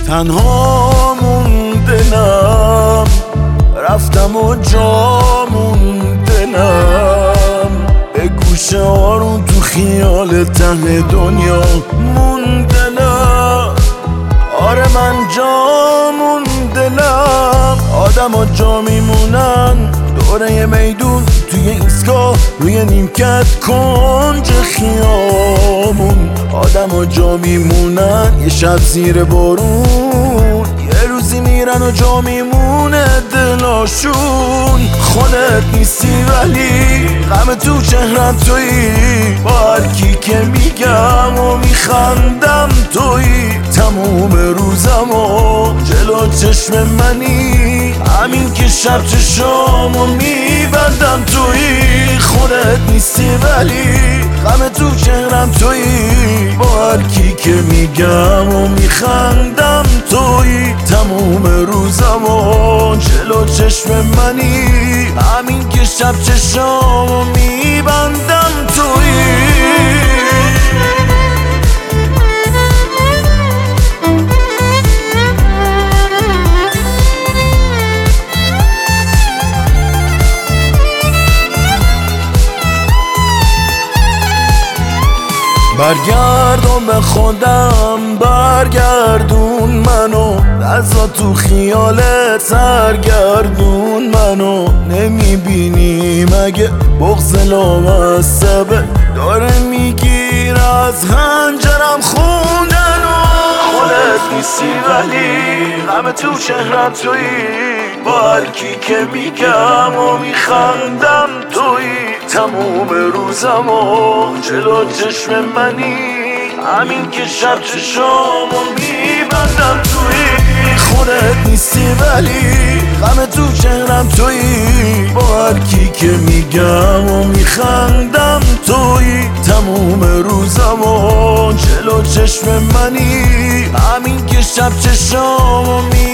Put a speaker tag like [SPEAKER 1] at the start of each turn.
[SPEAKER 1] تنها موندنم، رفتم و جا موندنم، به گوشه آرون تو خیال ته دنیا موندنم. آره من جا موندنم، آدم ها جا میمونن دوره میدون، توی ایستگاه روی نیمکت کنج خیامون. آدم ها جا میمونن یه شب زیر بارون، یه روزی میرن و جا میمونه دلاشون. خودت نیستی ولی غم تو چهرم تویی، با هر کی که میگم و میخندم تویی. تموم روزم و جلو چشم منی، همین که شب چشامو میبندم تویی. خودت نیستی ولی غم تو چهرم تویی، با هر کی که میگم و میخندم تویی. تموم روزم و جلو چشم منی، همین که شب چشامو میبندم تویی. برگردون به خودم، برگردون منو، لحظا تو خیالت سرگردون منو. نمیبینی مگه بغض لامصبه داره میگیر از هنجرم خوندنو. خودت نیستی ولی غم تو چهرم تویی، با هر کی که میگم و میخندم تویی. تموم روزم و جلو چشم منی، همین که شب چشامو میبندم تویی. خودت نیستی ولی غم تو چهرم تویی، با هر کی که میگم و میخندم تویی. تموم روزم و جلو چشم منی، همین که شب چشامو